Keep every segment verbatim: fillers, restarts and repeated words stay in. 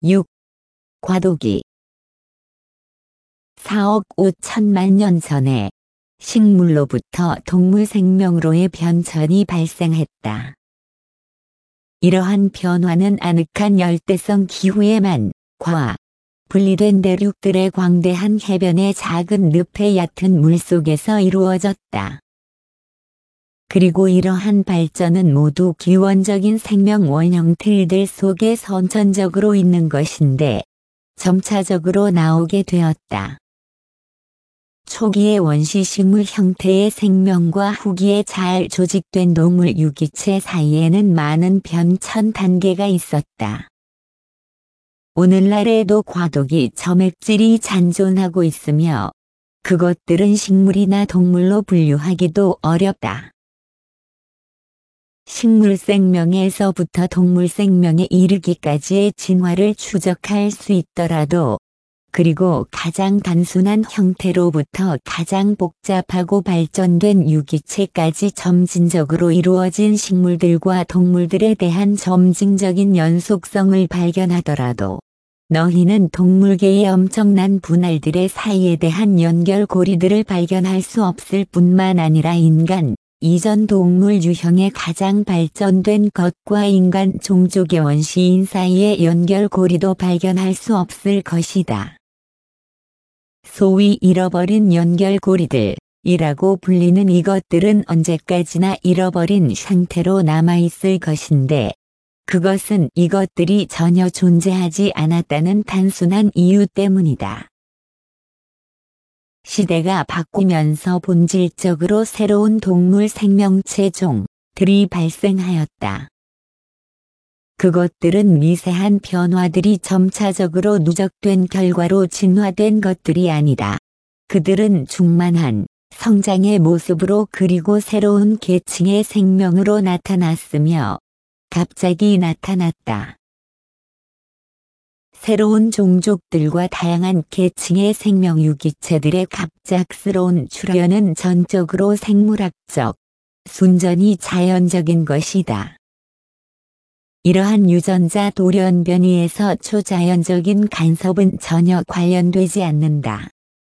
육. 과도기. 사억 오천만 년 전에 식물로부터 동물 생명으로의 변천이 발생했다. 이러한 변화는 아늑한 열대성 기후에만 과 분리된 대륙들의 광대한 해변의 작은 늪의 얕은 물속에서 이루어졌다. 그리고 이러한 발전은 모두 기원적인 생명 원형 틀들 속에 선천적으로 있는 것인데 점차적으로 나오게 되었다. 초기의 원시식물 형태의 생명과 후기에 잘 조직된 동물 유기체 사이에는 많은 변천 단계가 있었다. 오늘날에도 과도기 점액질이 잔존하고 있으며 그것들은 식물이나 동물로 분류하기도 어렵다. 식물 생명에서부터 동물 생명에 이르기까지의 진화를 추적할 수 있더라도 그리고 가장 단순한 형태로부터 가장 복잡하고 발전된 유기체까지 점진적으로 이루어진 식물들과 동물들에 대한 점진적인 연속성을 발견하더라도 너희는 동물계의 엄청난 분할들의 사이에 대한 연결고리들을 발견할 수 없을 뿐만 아니라 인간, 이전 동물 유형의 가장 발전된 것과 인간 종족의 원시인 사이의 연결고리도 발견할 수 없을 것이다. 소위 잃어버린 연결고리들 이라고 불리는 이것들은 언제까지나 잃어버린 상태로 남아있을 것인데 그것은 이것들이 전혀 존재하지 않았다는 단순한 이유 때문이다. 시대가 바뀌면서 본질적으로 새로운 동물 생명체 종들이 발생하였다. 그것들은 미세한 변화들이 점차적으로 누적된 결과로 진화된 것들이 아니다. 그들은 충만한 성장의 모습으로 그리고 새로운 계층의 생명으로 나타났으며 갑자기 나타났다. 새로운 종족들과 다양한 계층의 생명 유기체들의 갑작스러운 출현은 전적으로 생물학적, 순전히 자연적인 것이다. 이러한 유전자 돌연변이에서 초자연적인 간섭은 전혀 관련되지 않는다.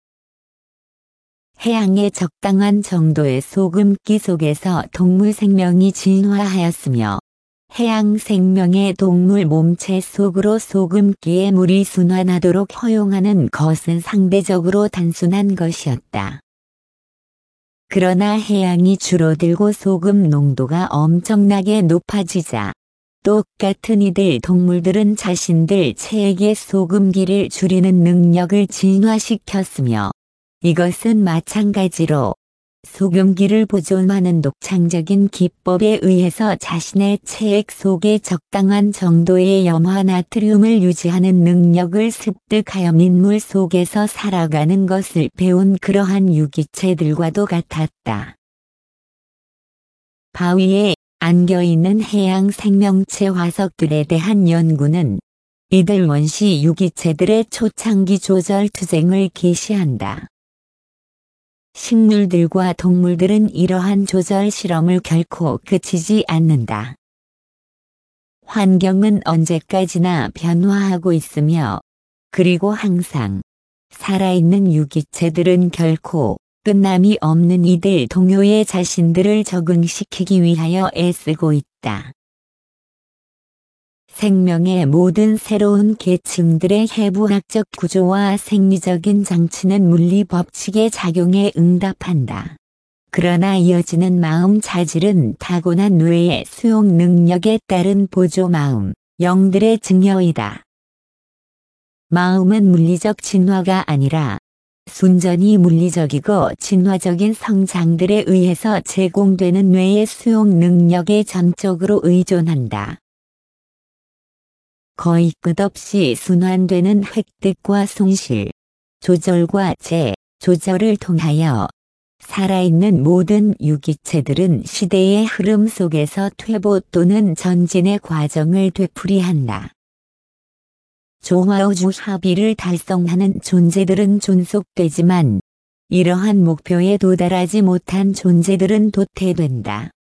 해양의 적당한 정도의 소금기 속에서 동물 생명이 진화하였으며 해양 생명의 동물 몸체 속으로 소금기의 물이 순환하도록 허용하는 것은 상대적으로 단순한 것이었다. 그러나 해양이 줄어들고 소금 농도가 엄청나게 높아지자 똑같은 이들 동물들은 자신들 체액의 소금기를 줄이는 능력을 진화시켰으며 이것은 마찬가지로 소금기를 보존하는 독창적인 기법에 의해서 자신의 체액 속에 적당한 정도의 염화 나트륨을 유지하는 능력을 습득하여 민물 속에서 살아가는 것을 배운 그러한 유기체들과도 같았다. 바위에 안겨있는 해양 생명체 화석들에 대한 연구는 이들 원시 유기체들의 초창기 조절 투쟁을 계시한다. 식물들과 동물들은 이러한 조절 실험을 결코 그치지 않는다. 환경은 언제까지나 변화하고 있으며 그리고 항상 살아있는 유기체들은 결코 끝남이 없는 이들 동요에 자신들을 적응시키기 위하여 애쓰고 있다. 생명의 모든 새로운 계층들의 해부학적 구조와 생리적인 장치는 물리 법칙의 작용에 응답한다. 그러나 이어지는 마음 자질은 타고난 뇌의 수용 능력에 따른 보조 마음, 영들의 증여이다. 마음은 물리적 진화가 아니라 순전히 물리적이고 진화적인 성장들에 의해서 제공되는 뇌의 수용 능력에 전적으로 의존한다. 거의 끝없이 순환되는 획득과 손실, 조절과 재조절을 통하여 살아있는 모든 유기체들은 시대의 흐름 속에서 퇴보 또는 전진의 과정을 되풀이한다. 조화우주 합의를 달성하는 존재들은 존속되지만 이러한 목표에 도달하지 못한 존재들은 도태된다.